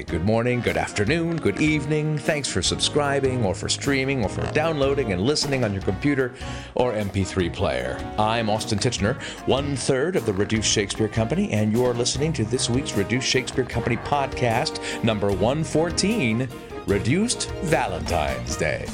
good morning, good afternoon, good evening. Thanks for subscribing or for streaming or for downloading and listening on your computer or MP3 player. I'm Austin Tichenor, 1/3 of the Reduced Shakespeare Company, and you're listening to this week's Reduced Shakespeare Company podcast, number 114, Reduced Valentine's Day.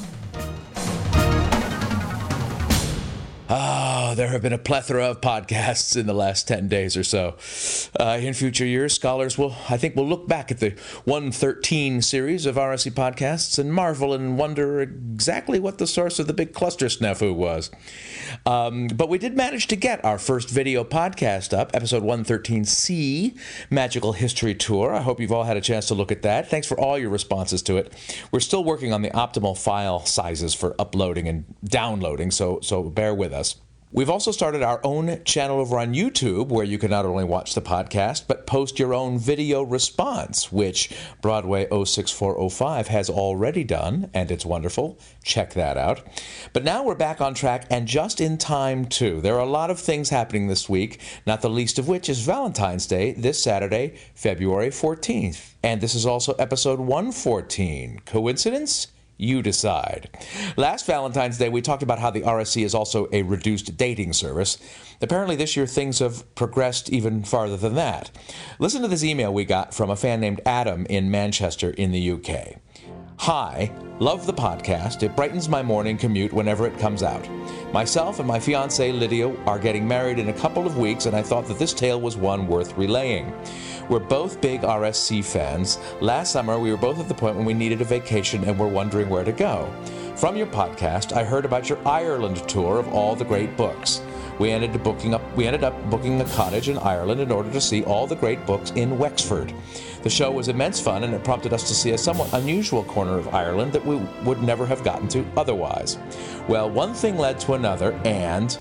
There have been a plethora of podcasts in the last 10 days or so. In future years, scholars will look back at the 113 series of RSC podcasts and marvel and wonder exactly what the source of the big cluster snafu was. But we did manage to get our first video podcast up, episode 113C, Magical History Tour. I hope you've all had a chance to look at that. Thanks for all your responses to it. We're still working on the optimal file sizes for uploading and downloading, so bear with us. We've also started our own channel over on YouTube where you can not only watch the podcast, but post your own video response, which Broadway 06405 has already done, and it's wonderful. Check that out. But now we're back on track, and just in time, too. There are a lot of things happening this week, not the least of which is Valentine's Day this Saturday, February 14th. And this is also episode 114. Coincidence? You decide. Last Valentine's Day, we talked about how the RSC is also a reduced dating service. Apparently this year things have progressed even farther than that. Listen to this email we got from a fan named Adam in Manchester in the UK. Hi, love the podcast. It brightens my morning commute whenever it comes out. Myself and my fiancée Lydia are getting married in a couple of weeks, and I thought that this tale was one worth relaying. We're both big RSC fans. Last summer, we were both at the point when we needed a vacation and were wondering where to go. From your podcast, I heard about your Ireland tour of all the great books. We ended up booking a cottage in Ireland in order to see all the great books in Wexford. The show was immense fun, and it prompted us to see a somewhat unusual corner of Ireland that we would never have gotten to otherwise. Well, one thing led to another, and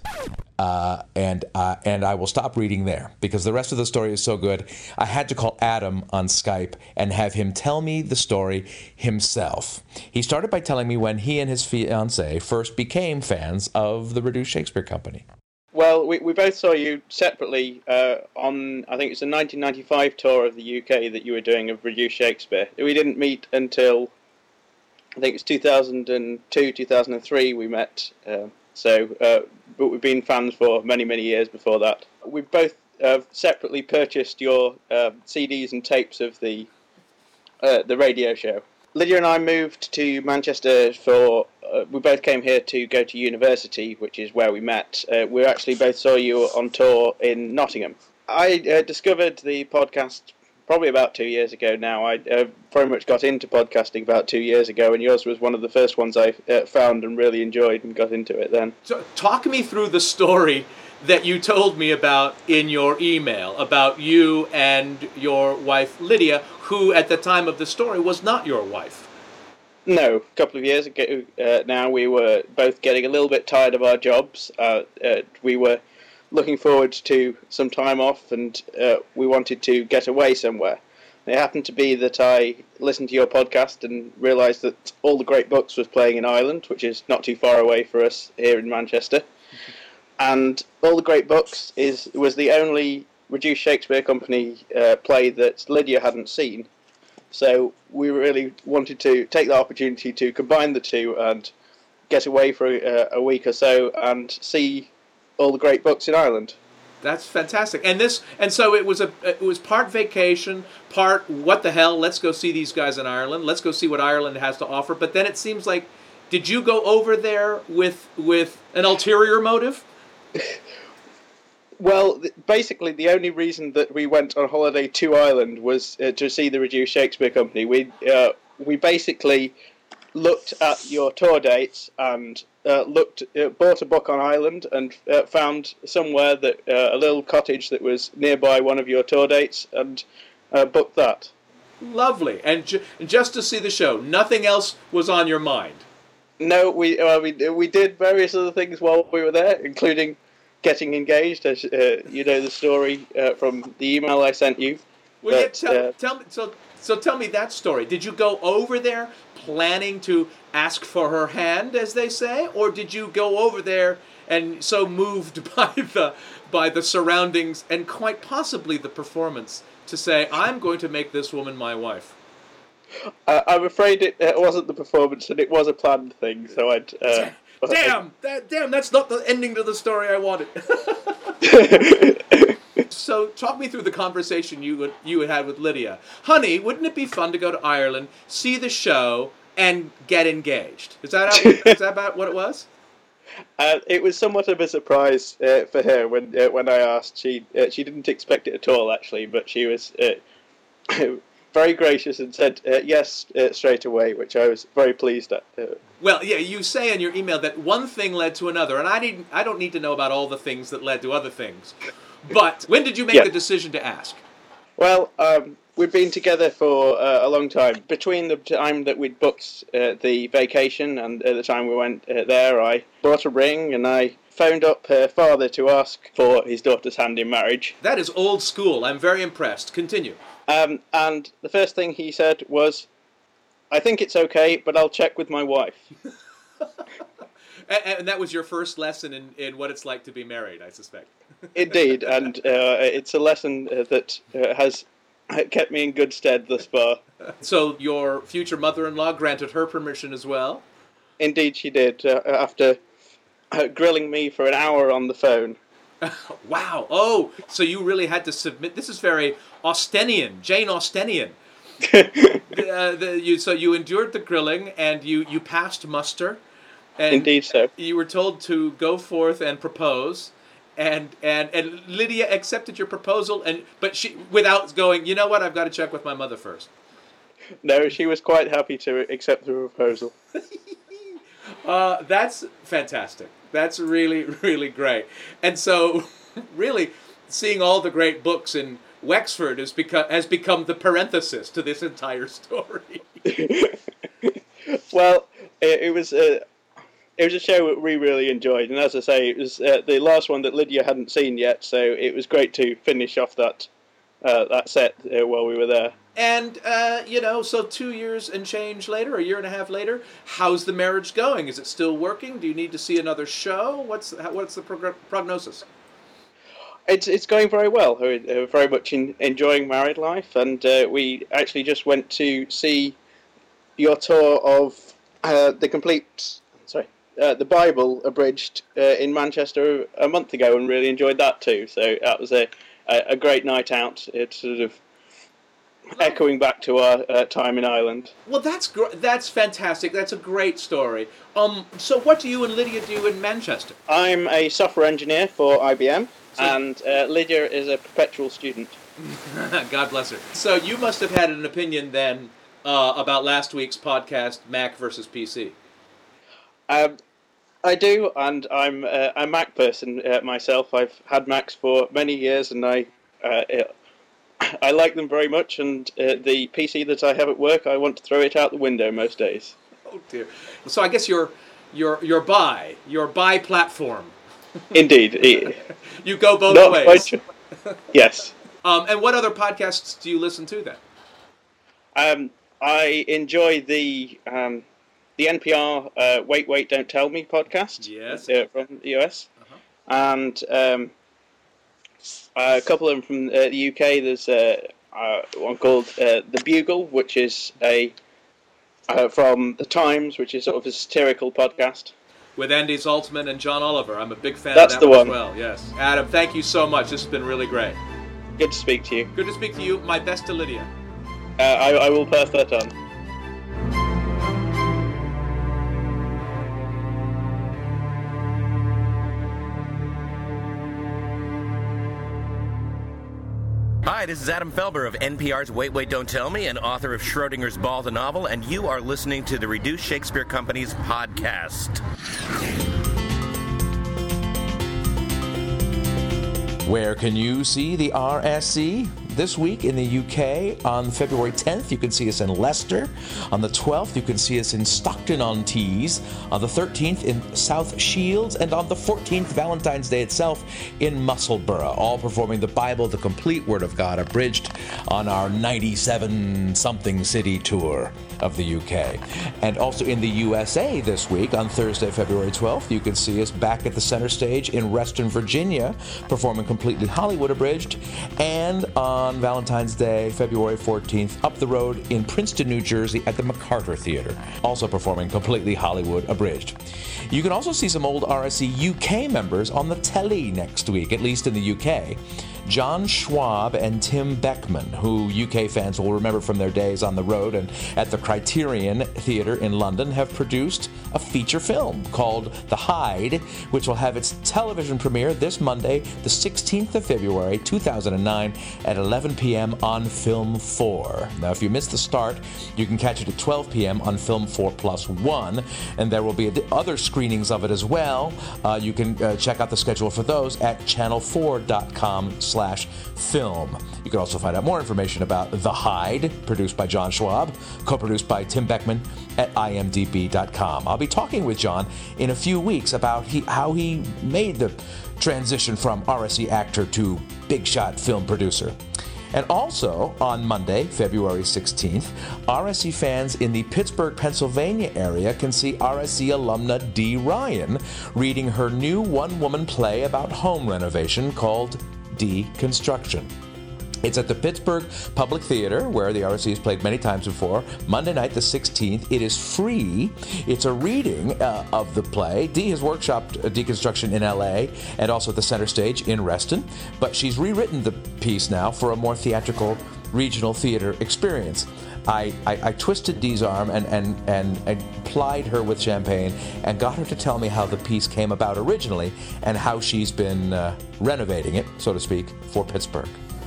I will stop reading there because the rest of the story is so good. I had to call Adam on Skype and have him tell me the story himself. He started by telling me when he and his fiancée first became fans of the Reduced Shakespeare Company. Well, we both saw you separately on, I think it's a 1995 tour of the UK that you were doing of Reduced Shakespeare. We didn't meet until, I think it's 2002, 2003 we met. But we've been fans for many, many years before that. We both separately purchased your CDs and tapes of the radio show. Lydia and I moved to Manchester we both came here to go to university, which is where we met. We actually both saw you on tour in Nottingham. I discovered the podcast probably about 2 years ago now. I very much got into podcasting about 2 years ago, and yours was one of the first ones I found and really enjoyed and got into it then. So talk me through the story that you told me about in your email, about you and your wife Lydia, who at the time of the story was not your wife. No, a couple of years ago now, we were both getting a little bit tired of our jobs. We were looking forward to some time off, and we wanted to get away somewhere. It happened to be that I listened to your podcast and realised that All the Great Books was playing in Ireland, which is not too far away for us here in Manchester. And All the Great Books was the only Reduced Shakespeare Company play that Lydia hadn't seen. So we really wanted to take the opportunity to combine the two and get away for a week or so and see all the great books in Ireland. That's fantastic. And so it was part vacation, part what the hell, let's go see these guys in Ireland, let's go see what Ireland has to offer. But then it seems like, did you go over there with an ulterior motive? Well, basically the only reason that we went on holiday to Ireland was to see the Reduced Shakespeare Company. We basically looked at your tour dates and bought a book on Ireland and found somewhere that a little cottage that was nearby one of your tour dates and booked that. Lovely. And just to see the show, nothing else was on your mind? No, we did various other things while we were there, including getting engaged, as you know the story from the email I sent you. Well, tell me. So tell me that story. Did you go over there planning to ask for her hand, as they say, or did you go over there and so moved by the surroundings and quite possibly the performance to say, I'm going to make this woman my wife? I'm afraid it wasn't the performance, and it was a planned thing. So I'd. Damn! That's not the ending to the story I wanted. So, talk me through the conversation you had with Lydia. Honey, wouldn't it be fun to go to Ireland, see the show, and get engaged? Is that about what it was? It was somewhat of a surprise for her when I asked. She didn't expect it at all, actually, but she was very gracious and said yes straight away, which I was very pleased at. Well, yeah, you say in your email that one thing led to another, and I don't need to know about all the things that led to other things. But when did you make the decision to ask? Well, we'd been together for a long time. Between the time that we'd booked the vacation and the time we went there, I bought a ring and I phoned up her father to ask for his daughter's hand in marriage. That is old school. I'm very impressed. Continue. And the first thing he said was, "I think it's okay, but I'll check with my wife." And that was your first lesson in what it's like to be married, I suspect. Indeed, and it's a lesson that has kept me in good stead thus far. So your future mother-in-law granted her permission as well? Indeed she did, after grilling me for an hour on the phone. Wow. Oh, so you really had to submit. This is very Austenian, Jane Austenian. So you endured the grilling and you passed muster. And indeed so. You were told to go forth and propose, and Lydia accepted your proposal, but she, without going, you know what, I've got to check with my mother first. No, she was quite happy to accept the proposal. That's fantastic. That's really, really great. And so, really, seeing all the great books in Wexford has become the parenthesis to this entire story. Well, it was a show that we really enjoyed, and as I say, it was the last one that Lydia hadn't seen yet, so it was great to finish off that set while we were there. And, so 2 years and change later, a year and a half later, how's the marriage going? Is it still working? Do you need to see another show? What's the prognosis? It's going very well. We're very much enjoying married life, and we actually just went to see your tour of the Bible abridged in Manchester a month ago, and really enjoyed that too. So that was a great night out. It's sort of echoing back to our time in Ireland. Well, that's fantastic. That's a great story. So what do you and Lydia do in Manchester? I'm a software engineer for IBM, and Lydia is a perpetual student. God bless her. So you must have had an opinion then about last week's podcast, Mac versus PC. I do, and I'm a Mac person myself. I've had Macs for many years, and I like them very much, and the PC that I have at work, I want to throw it out the window most days. Oh dear. So I guess you're bi-platform. Indeed. You go both ways. Yes. And what other podcasts do you listen to then? I enjoy the NPR Wait, Don't Tell Me podcast. Yes. From the US. Uh-huh. And a couple of them from the UK. There's one called The Bugle, which is from The Times, which is sort of a satirical podcast. With Andy Zaltzman and John Oliver. I'm a big fan That's of that the one one. as well. Yes. Adam, thank you so much. This has been really great. Good to speak to you. Good to speak to you. My best to Lydia. I will pass that on. Hi, this is Adam Felber of NPR's Wait, Wait, Don't Tell Me and author of Schrodinger's Ball the Novel, and you are listening to the Reduced Shakespeare Company's podcast. Where can you see the RSC? This week in the UK, on February 10th, you can see us in Leicester. On the 12th, you can see us in Stockton-on-Tees. On the 13th, in South Shields. And on the 14th, Valentine's Day itself, in Musselburgh. All performing the Bible, the complete Word of God, abridged on our 97-something city tour of the UK. And also in the USA this week, on Thursday, February 12th, you can see us back at the center stage in Reston, Virginia, performing completely Hollywood abridged. And on on Valentine's Day, February 14th, up the road in Princeton, New Jersey at the MacArthur Theater, also performing Completely Hollywood Abridged. You can also see some old RSC UK members on the telly next week, at least in the UK. John Schwab and Tim Beckman, who UK fans will remember from their days on the road and at the Criterion Theatre in London, have produced a feature film called The Hyde, which will have its television premiere this Monday, the 16th of February, 2009, at 11 p.m. on Film 4. Now, if you missed the start, you can catch it at 12 p.m. on Film 4+1, and there will be other screenings of it as well. You can check out the schedule for those at channel4.com/film. You can also find out more information about The Hyde, produced by John Schwab, co-produced by Tim Beckman, at imdb.com. I'll be talking with John in a few weeks about how he made the transition from RSC actor to big shot film producer. And also, on Monday, February 16th, RSC fans in the Pittsburgh, Pennsylvania area can see RSC alumna Dee Ryan reading her new one-woman play about home renovation called Deconstruction. It's at the Pittsburgh Public Theater, where the RSC has played many times before, Monday night the 16th. It is free. It's a reading of the play. Dee has workshopped Deconstruction in LA and also at the Center Stage in Reston, but she's rewritten the piece now for a more theatrical regional theater experience. I twisted Dee's arm and plied her with champagne and got her to tell me how the piece came about originally and how she's been renovating it, so to speak, for Pittsburgh.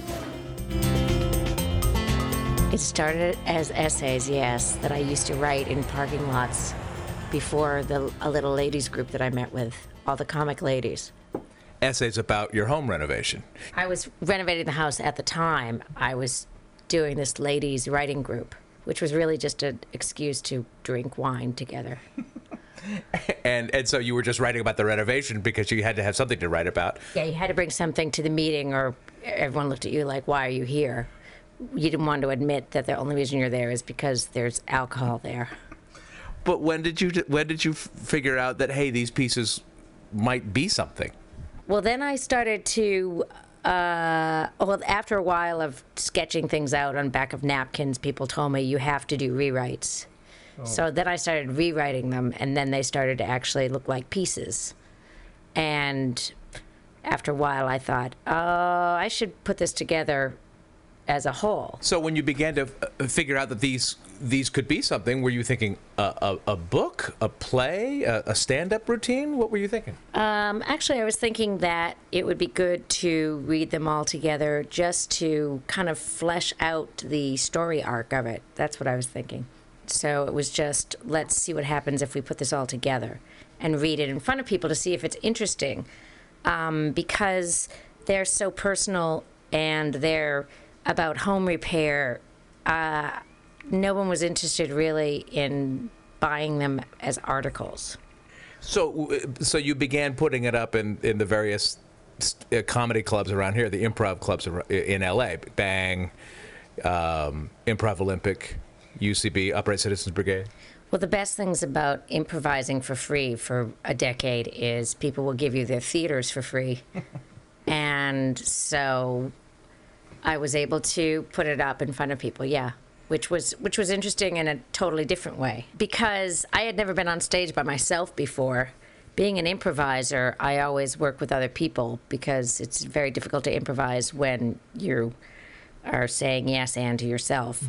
It started as essays, yes, that I used to write in parking lots before a little ladies group that I met with, all the comic ladies. Essays about your home renovation. I was renovating the house at the time. I was doing this ladies writing group, which was really just an excuse to drink wine together. And so you were just writing about the renovation because you had to have something to write about. Yeah, you had to bring something to the meeting or everyone looked at you like, why are you here? You didn't want to admit that the only reason you're there is because there's alcohol there. But when did you figure out that, hey, these pieces might be something? Well, then I started to, after a while of sketching things out on back of napkins, people told me you have to do rewrites. Oh. So then I started rewriting them, and then they started to actually look like pieces. And after a while, I thought, I should put this together as a whole. So when you began to figure out that these could be something, were you thinking a book, a play, a stand-up routine? What were you thinking? Actually, I was thinking that it would be good to read them all together just to kind of flesh out the story arc of it. That's what I was thinking. So it was just, let's see what happens if we put this all together and read it in front of people to see if it's interesting. Because they're so personal and they're about home repair, no one was interested really in buying them as articles. So you began putting it up in the various comedy clubs around here, the improv clubs in LA, Bang, Improv Olympic, UCB, Upright Citizens Brigade. Well, the best things about improvising for free for a decade is people will give you their theaters for free. And so I was able to put it up in front of people, yeah, which was interesting in a totally different way. Because I had never been on stage by myself before. Being an improviser, I always work with other people because it's very difficult to improvise when you are saying yes and to yourself.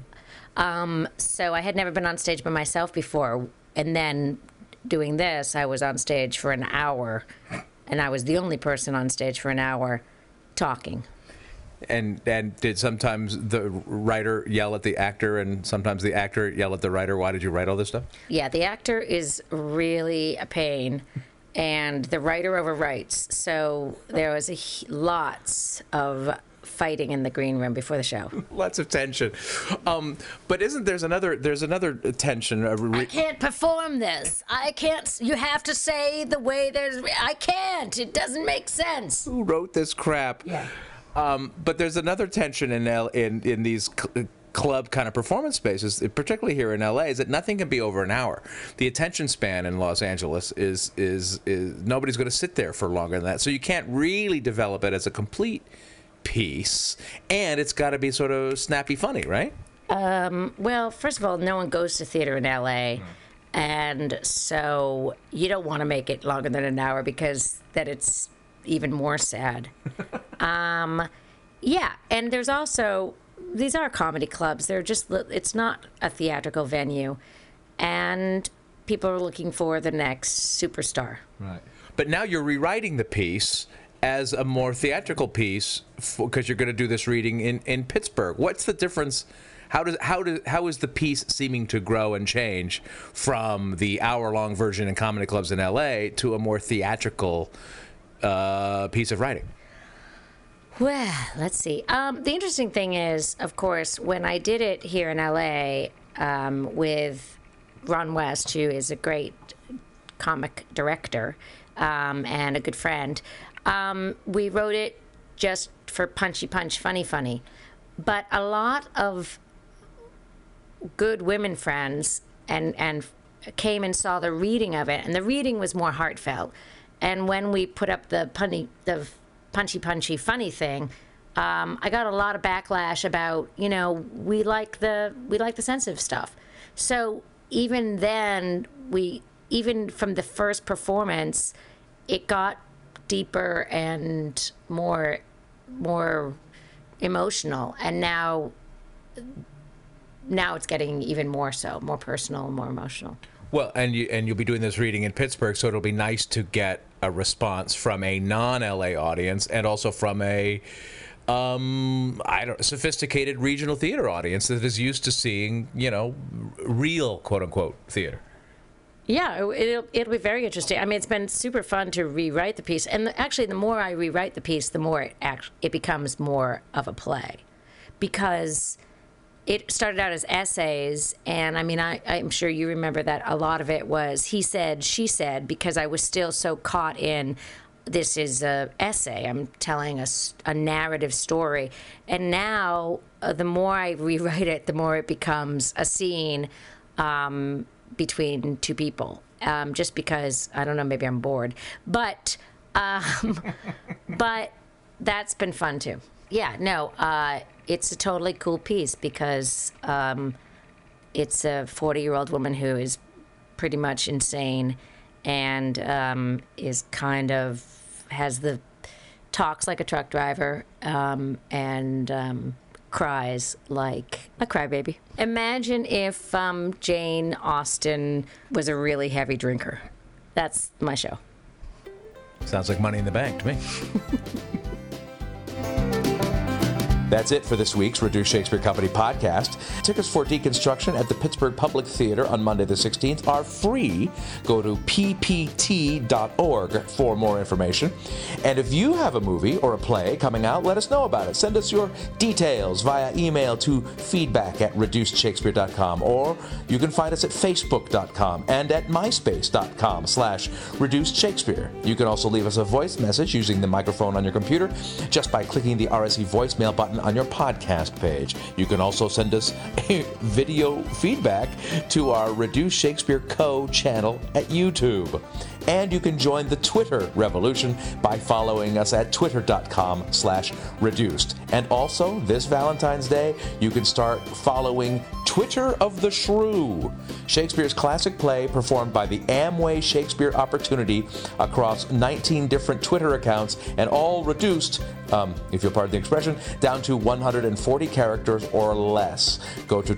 So I had never been on stage by myself before. And then doing this, I was on stage for an hour, and I was the only person on stage for an hour talking. And did sometimes the writer yell at the actor and sometimes the actor yell at the writer, why did you write all this stuff? Yeah, the actor is really a pain, and the writer overwrites. So there was lots of fighting in the green room before the show. Lots of tension. But there's another tension. I can't perform this. I can't. You have to say the way I can't. It doesn't make sense. Who wrote this crap? Yeah. But there's another tension in these club kind of performance spaces, particularly here in LA, is that nothing can be over an hour. The attention span in Los Angeles is nobody's going to sit there for longer than that. So you can't really develop it as a complete piece, and it's got to be sort of snappy funny, right? Well, first of all, no one goes to theater in LA, and so you don't want to make it longer than an hour because then it's even more sad. Yeah, and there's also, these are comedy clubs. They're just, it's not a theatrical venue, and people are looking for the next superstar. Right. But now you're rewriting the piece as a more theatrical piece because you're going to do this reading in Pittsburgh. What's the difference? How is the piece seeming to grow and change from the hour-long version in comedy clubs in LA to a more theatrical piece of writing? Well, let's see. The interesting thing is, of course, when I did it here in LA with Ron West, who is a great comic director and a good friend, we wrote it just for punchy punch, funny. But a lot of good women friends and came and saw the reading of it, and the reading was more heartfelt. And when we put up the punchy funny thing, I got a lot of backlash about, we like the sensitive stuff. So even then, even from the first performance, it got deeper and more emotional, and now it's getting even more so, more personal, more emotional. Well, and you'll be doing this reading in Pittsburgh, so it'll be nice to get a response from a non-LA audience and also from a sophisticated regional theater audience that is used to seeing, real quote-unquote theater. Yeah, it'll be very interesting. I mean, it's been super fun to rewrite the piece, and actually, the more I rewrite the piece, the more it becomes more of a play, because it started out as essays, and I mean, I'm sure you remember that a lot of it was he said, she said, because I was still so caught in this is a essay. I'm telling a narrative story, and now the more I rewrite it, the more it becomes a scene between two people, just because, I don't know, maybe I'm bored, but that's been fun too. Yeah, no, it's a totally cool piece because it's a 40-year-old woman who is pretty much insane and is kind of talks like a truck driver and cries like a crybaby. Imagine if Jane Austen was a really heavy drinker. That's my show. Sounds like Money in the Bank to me. That's it for this week's Reduced Shakespeare Company podcast. Tickets for Deconstruction at the Pittsburgh Public Theater on Monday the 16th are free. Go to ppt.org for more information. And if you have a movie or a play coming out, let us know about it. Send us your details via email to feedback@reducedshakespeare.com, or you can find us at facebook.com and at myspace.com/reducedshakespeare. You can also leave us a voice message using the microphone on your computer just by clicking the RSC voicemail button on your podcast page. You can also send us a video feedback to our Reduced Shakespeare Co. channel at YouTube. And you can join the Twitter revolution by following us at twitter.com/reduced. And also, this Valentine's Day, you can start following Twitter of the Shrew, Shakespeare's classic play performed by the Amway Shakespeare Opportunity across 19 different Twitter accounts, and all reduced, if you'll pardon the expression, down to 140 characters or less. Go to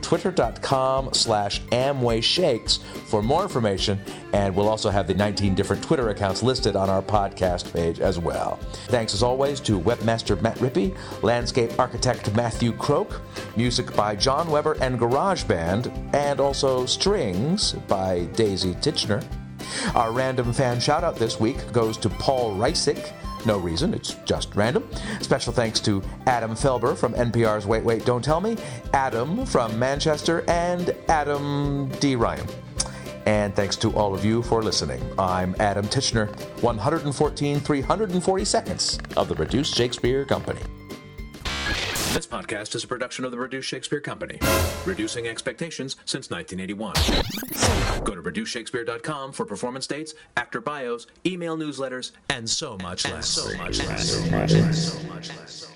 twitter.com/AmwayShakes for more information, and we'll also have the 19 different Twitter accounts listed on our podcast page as well. Thanks as always to webmaster Matt Rippey, landscape architect Matthew Croak, music by John Weber and GarageBand, and also strings by Daisy Titchener. Our random fan shout-out this week goes to Paul Reisick. No reason, it's just random. Special thanks to Adam Felber from NPR's Wait, Wait, Don't Tell Me, Adam from Manchester, and Adam D. Ryan. And thanks to all of you for listening. I'm Adam Titchener, 114 340 seconds of the Reduced Shakespeare Company. This podcast is a production of the Reduced Shakespeare Company, reducing expectations since 1981. Go to reducedshakespeare.com for performance dates, actor bios, email newsletters, and so much less.